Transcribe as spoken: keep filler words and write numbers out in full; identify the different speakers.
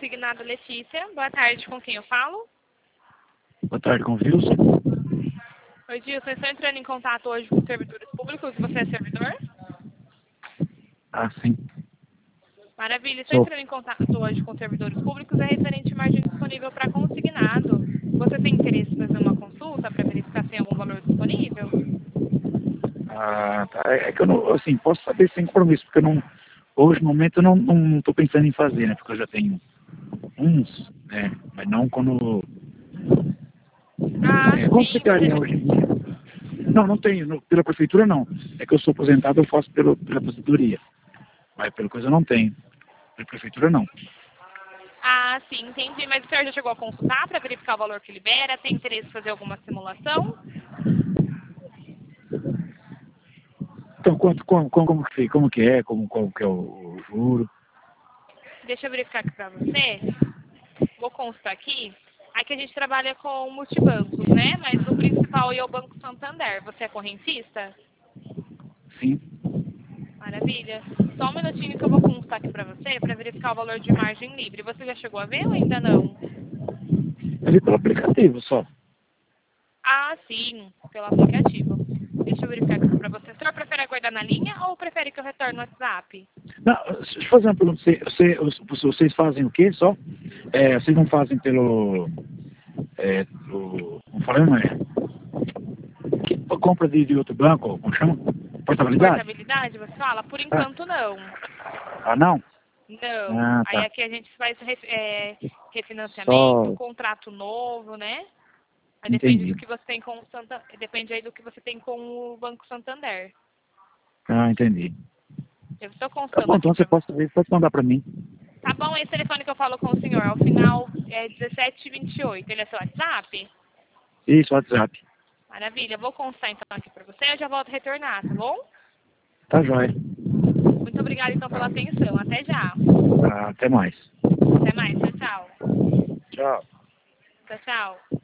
Speaker 1: consignado Letícia. Boa tarde, com quem eu falo?
Speaker 2: Boa tarde, com o Wilson.
Speaker 1: Oi, Gilson, estou entrando em contato hoje com servidores públicos. Você é servidor?
Speaker 2: Ah, sim.
Speaker 1: Maravilha, estou
Speaker 2: Sou.
Speaker 1: entrando em contato hoje com servidores públicos. É referente à margem disponível para consignado. Você tem interesse em fazer uma consulta para verificar se tem algum valor disponível?
Speaker 2: Ah, tá. É é que eu não, assim, posso saber sem compromisso, porque eu não, hoje, no momento, eu não, não tô pensando em fazer, né? Porque eu já tenho uns, né? Mas não quando...
Speaker 1: Ah,
Speaker 2: É, como
Speaker 1: sim, você...
Speaker 2: ficaria hoje em dia? Não, não tenho. No, pela prefeitura, não. É que eu sou aposentado, eu faço pelo, pela aposentadoria. Mas pela coisa eu não tenho. Pela prefeitura, não.
Speaker 1: Ah, sim, entendi. Mas o senhor já chegou a consultar para verificar o valor que libera? Tem interesse em fazer alguma simulação?
Speaker 2: Então, quanto, como, como, como, que, como que é? Como, qual que é o, o juro?
Speaker 1: Deixa eu verificar aqui para você. Vou constar aqui. Aqui a gente trabalha com multibancos, né? Mas o principal é o Banco Santander. Você é correntista?
Speaker 2: Sim.
Speaker 1: Maravilha. Só um minutinho que eu vou constar aqui para você, para verificar o valor de margem livre. Você já chegou a ver ou ainda não?
Speaker 2: Ali pelo aplicativo só.
Speaker 1: Ah, sim, pelo aplicativo. Deixa eu verificar aqui para você. O senhor prefere aguardar na linha ou prefere que eu retorne no WhatsApp?
Speaker 2: Não, deixa eu fazer uma pergunta. Você, você, vocês fazem o quê só? É, vocês não fazem pelo... É, do, como falei, não é? Que, compra de, de outro banco, como chama? Portabilidade?
Speaker 1: Portabilidade, você fala? Por
Speaker 2: Ah,
Speaker 1: enquanto, não.
Speaker 2: ah, não?
Speaker 1: Não.
Speaker 2: Ah,
Speaker 1: Aí
Speaker 2: tá.
Speaker 1: aqui a gente faz ref- é, refinanciamento,
Speaker 2: Só
Speaker 1: contrato novo, né? Aí depende do
Speaker 2: entendi.
Speaker 1: que você tem com o Santa... Depende aí do que você tem com o Banco Santander.
Speaker 2: Ah, entendi.
Speaker 1: Eu estou
Speaker 2: Tá
Speaker 1: constando
Speaker 2: bom,
Speaker 1: aqui
Speaker 2: então você
Speaker 1: para
Speaker 2: pode,
Speaker 1: você.
Speaker 2: você pode mandar pra mim.
Speaker 1: Tá bom, esse telefone que eu falo com o senhor, ao final é dezessete vinte e oito. Ele é seu WhatsApp?
Speaker 2: Isso, WhatsApp.
Speaker 1: Maravilha, eu vou constar então aqui para você, eu já volto a retornar, tá bom?
Speaker 2: Tá jóia.
Speaker 1: Muito obrigada então pela atenção. Até já.
Speaker 2: Ah, até mais.
Speaker 1: Até mais. Tchau, tchau.
Speaker 2: Tchau.
Speaker 1: Tchau, tchau.